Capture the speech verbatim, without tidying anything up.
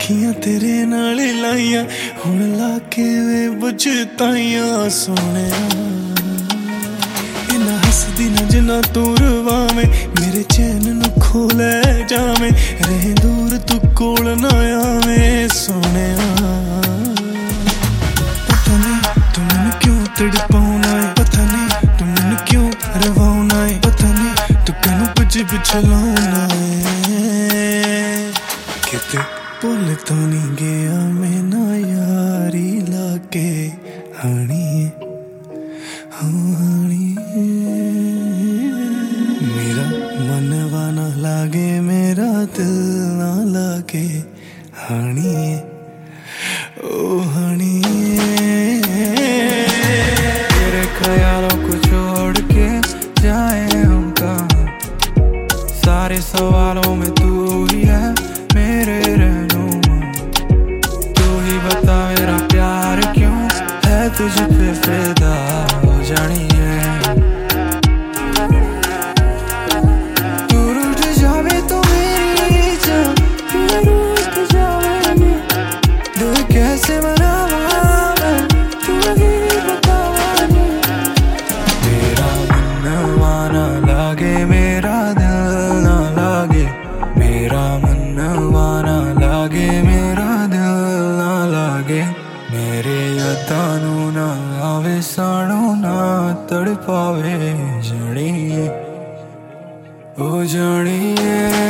अखियां तेरे नाल लाइया हुण लाके वे बुझताइया सोने इना हसदी ना जिना तू रवावे मेरे चैन नु खोले जावे रहे दूर तू कोल ना आवे सोने पता नहीं तू मैनू क्यों तड़पाउना है पता नहीं तू मैनू क्यों रवाउना है पता नहीं तू कैनू पिछ पिछ लाउना है किते भुल तो नहीं गया मैं ना यारी लाके हानी हानी मेरा मनवा ना लागे मेरा दिल ना लागे हानी ओ हानी तेरे ख्यालों को छोड़ के जाए हम कहाँ सारे सवालों में तू ही है मेरे रहनुमा तू ही बता मेरा प्यार क्यों है तुझ पे फिदा हो जानी है तू रूठ जावे तो मेरी जान तू रूठ जावे दिल कैसे मनावा मैं तू ही बता मेरा मनवा ना लागे मेरा दिल ना लागे मेरा मनवा ना लागे मेरा दिल ना लागे मेरे यादां ना आवे साड़ो ना तड़पावे जानिए ओ जानिए।